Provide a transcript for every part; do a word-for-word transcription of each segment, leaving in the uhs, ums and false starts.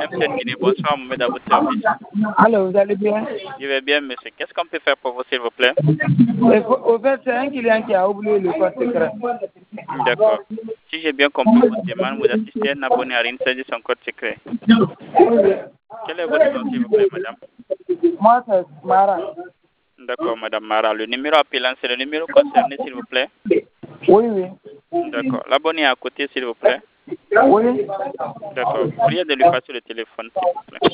M T N Guinée, bonsoir, Mohamed à votre service. Alors, vous allez bien? Je vais bien, monsieur. Qu'est-ce qu'on peut faire pour vous, s'il vous plaît? Au fait, c'est un client qui a oublié le code secret. D'accord. Si j'ai bien compris votre demande, vous assistez à un abonné à Rinsa de son code secret. Quel est votre nom, s'il vous plaît, madame? Moi, c'est Mara. D'accord, madame Mara. Le numéro appelant, c'est le numéro concerné, s'il vous plaît? Oui, oui. D'accord. L'abonné est à côté, s'il vous plaît? Oui. D'accord. Priez de lui passer le téléphone, s'il vous plaît.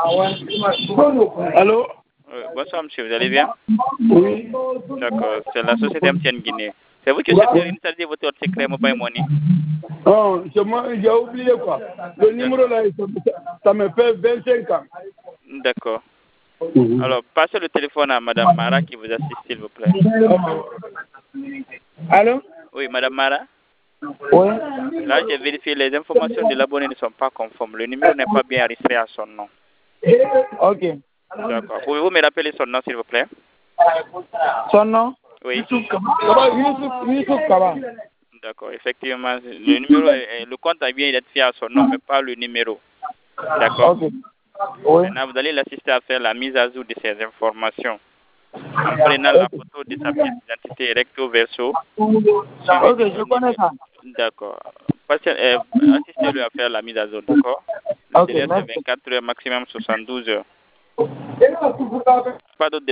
Allô? Euh, bonsoir, monsieur. Vous allez bien? Oui. D'accord. C'est la société M T N Guinée. C'est vous qui souhaitez réinstaller votre code secret Mobile Money? Non, c'est moi, j'ai oublié quoi. Le numéro là, ça me fait vingt-cinq ans. D'accord. Alors, passez le téléphone à madame Mara qui vous assiste, s'il vous plaît. Allô? Oui, madame Mara? Oui. Là, j'ai vérifié, les informations de l'abonné ne sont pas conformes. Le numéro n'est pas bien enregistré à son nom. Ok. D'accord. Pouvez-vous me rappeler son nom, s'il vous plaît? Son nom? Oui. Youssouf Youssouf Kaba. D'accord. Effectivement, le numéro, est, le compte a bien identifié à son nom, mais pas le numéro. D'accord. Ok. Oui. Maintenant, vous allez l'assister à faire la mise à jour de ces informations en prenant la photo de sa pièce d'identité recto verso. Ok, je connais ça. D'accord. Euh, assistez-le à faire la mise à jour, d'accord? Le Ok, délai c'est merci. vingt-quatre heures, maximum soixante-douze heures. Pas d'autres